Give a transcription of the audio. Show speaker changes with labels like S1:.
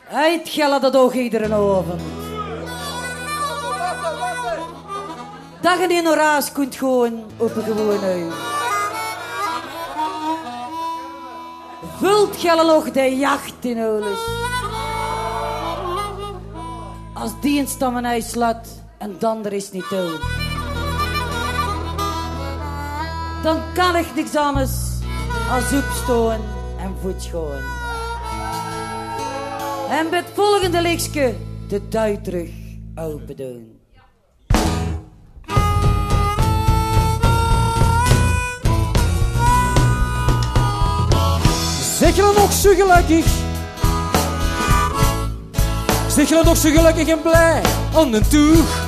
S1: Uit gellen dat ook iedere oven. Dat je in een raas kunt gewoon op een gewone huis. Vult gellen nog de jacht in huis. Als dienst aan mijn huis slaat en dan er is niet toe. Dan kan ik niks anders als opstaan en voetschooien. En bij het volgende liedje de dui terug open doen.
S2: Zeg je dan nog zo gelukkig? Zeg je dan nog zo gelukkig en blij aan de toeg?